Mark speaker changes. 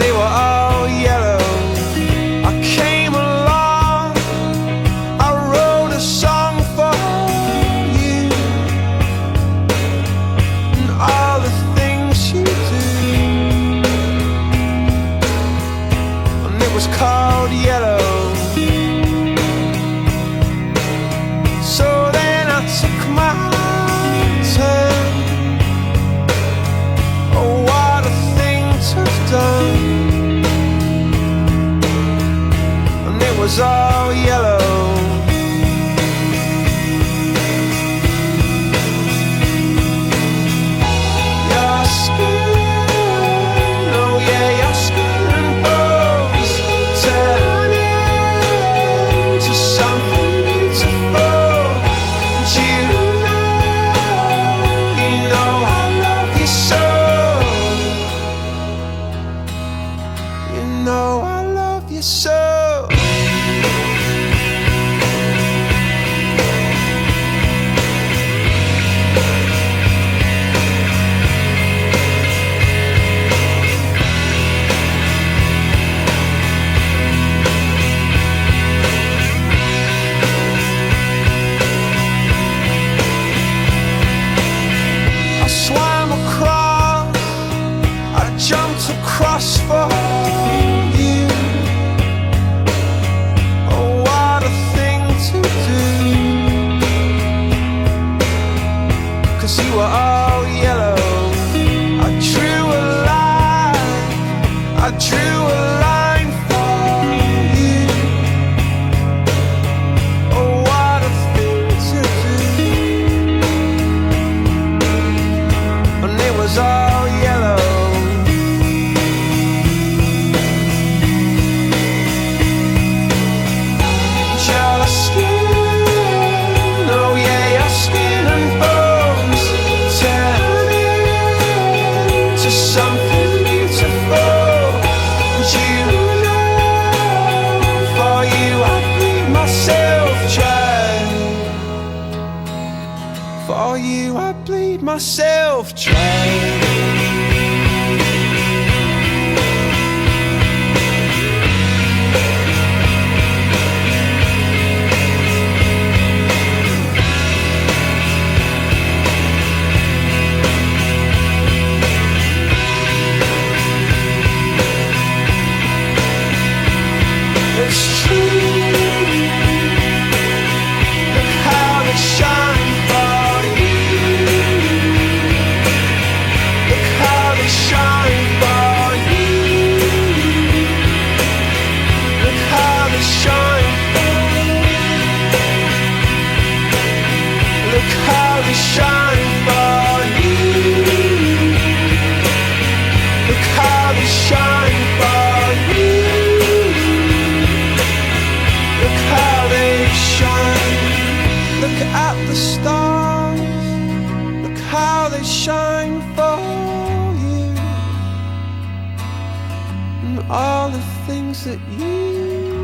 Speaker 1: they were all yellow. I came along, I wrote a song for you, and all the things you do, and it was called Yellow. So then I took my turn. Oh, what a thing to have done. And it was all yellow. Your skin, oh yeah, your skin and bones turning to something beautiful. And you know I love you so. You know I love you so. I swam across, I jumped across for you. Oh, what a thing to do. 'Cause you were all yellow. I drew a line, I drew a line for you. Oh, what a thing to do. And it was all yellow. Your skin, oh yeah, your skin and bones turning to something beautiful. And you know, for you I bleed myself dry. For you I bleed myself dry. It's true. Look how they shine for you. Look how they shine for you. Look how they shine for you. Look how they shine for you. Look how they shine for you. Look how they shine. Look at the stars. Look how they shine for you. And all the things that you